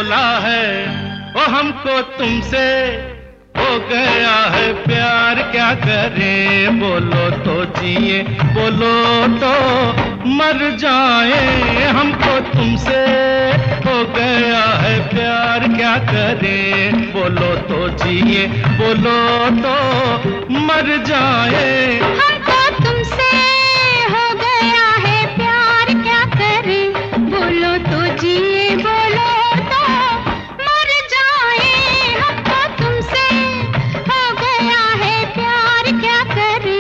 बोला है ओ हमको तुमसे हो गया है प्यार, क्या करें? बोलो तो जिए, बोलो तो मर जाए। हमको तुमसे हो गया है प्यार, क्या करें? बोलो तो जिए, बोलो तो मर जाए। हमको तुमसे हो गया है प्यार, क्या करें? बोलो तो जिए, बोलो तो मर जाए। हमको तुमसे हो गया है प्यार, क्या करें?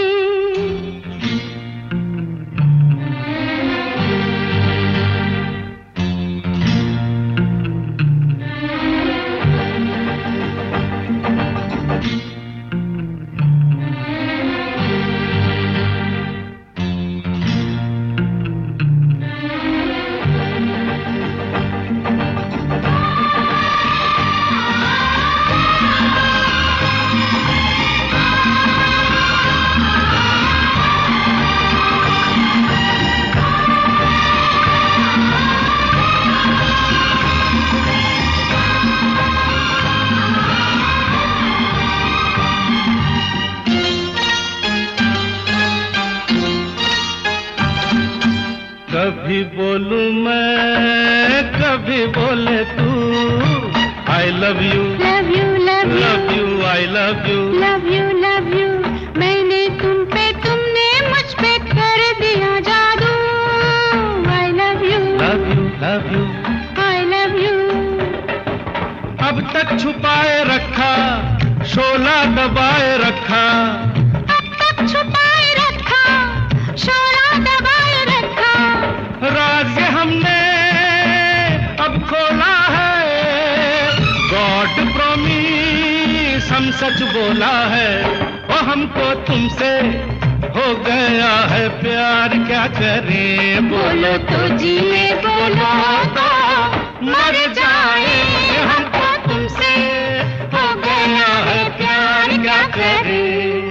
कभी बोलूं मैं, कभी बोले तू। I love you, love you love you love you, I love you। Love you love you. मैंने तुम पे, तुमने मुझ पे कर दिया जादू। I love you, love you, love you। I love you। अब तक छुपाए रखा, शोला दबाए रखा। अब तक छुपाए रखा, शोला दबाए रखा। राज ये हमने अब खोला है। गॉड प्रॉमिस हम सच बोला है। ओ हमको तुमसे हो गया है प्यार, क्या करें? बोलो तो जिए, बोलो तो मर जाए। हमको तुमसे हो गया है प्यार, क्या करें?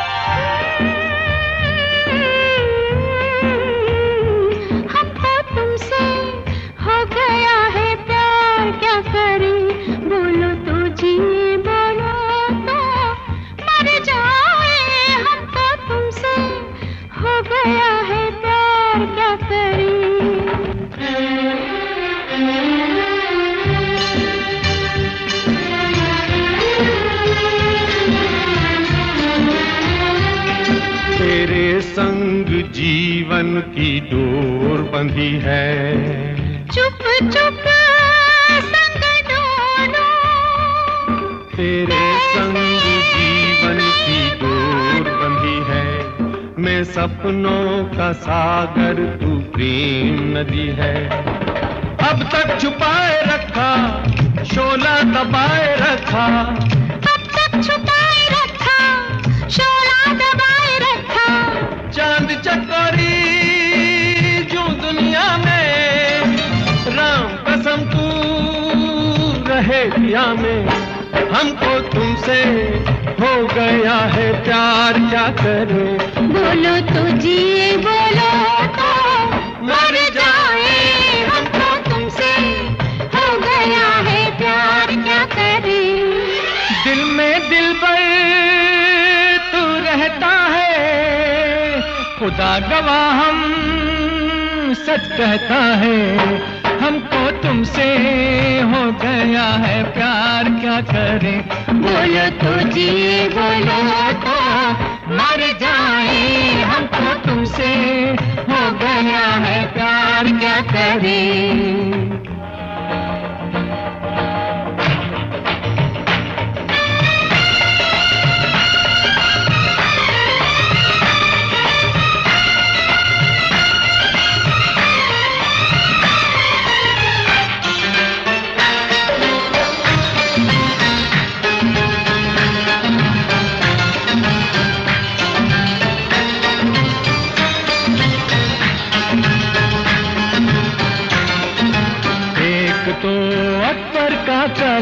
हमको तुमसे हो गया है प्यार, क्या करें? बोलो तो जिए, बोलो तो मर जाए। हमको तुमसे हो गया है प्यार, क्या करें? तेरे संग जीवन की डोर बंधी है। चुप चुप संग डोलो। तेरे संग जीवन की डोर बंधी है। मैं सपनों का सागर, तू प्रेम नदी है। अब तक छुपाए रखा, शोला दबाए रखा। अब तक छुपाए रखा, शोला दबाए रखा। चांद चकोरी जो दुनिया में, राम कसम तू रहे पिया में। हमको तुमसे हो गया है प्यार, क्या करें? बोलो तो जिए, बोलो तो मर जाए। हमको तुमसे हो गया है प्यार, क्या करें? दिल में दिलबर तू रहता है। खुदा गवाह हम सच कहता है। हमको तुमसे हो गया है प्यार, क्या करें? बोलो तो जिए, बोलो तो मर जाए। हमको तुमसे हो गया है प्यार, क्या करें? तो अकबर का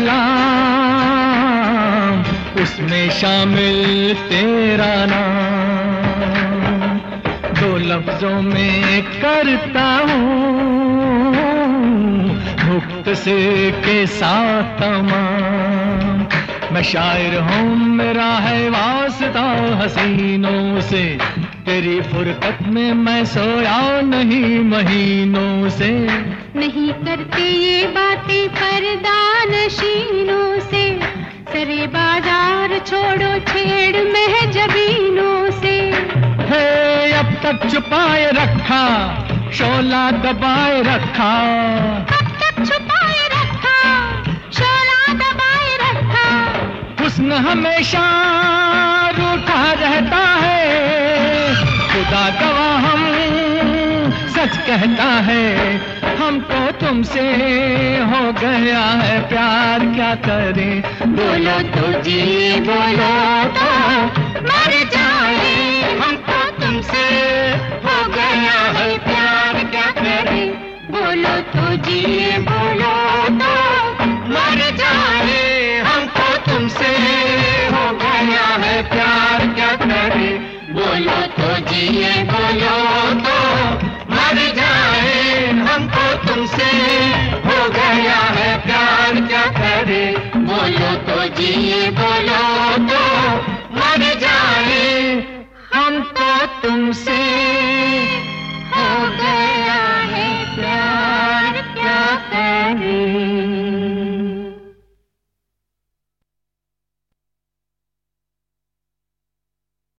कलाम, उसमें शामिल तेरा नाम। दो लफ्जों में करता हूँ मुक्त से के साथ तमाम। मैं शायर हूँ, मेरा है वास्ता हसीनों से, तेरी फुरकत में मैं सोया नहीं महीनों से। नहीं करते ये बातें पर्दा नशीनों से, सरे बाजार छोड़ो छेड़ महजबीनों से। है अब तक छुपाए रखा, शोला दबाए रखा, अब तक छुपाए रखा, शोला दबाए रखा। हुस्न हमेशा रूठा रहता है, खुदा गवाह हम सच कहता है। हमको तुमसे हो गया है प्यार, क्या करें? बोलो तो जी, बोलो तो मर जाए। हमको तुमसे हो गया है प्यार, क्या करें? बोलो तो जी, बोलो तो मर जाए। हमको तुमसे हो गया है प्यार, क्या करें? बोलो तो जी, बोलो तो मर जाए। हमको तुमसे हो गया है प्यार, क्या करें? बोलो तो जी, बोलो तो मर जाए। हमको तुमसे हो गया है प्यार, क्या करें?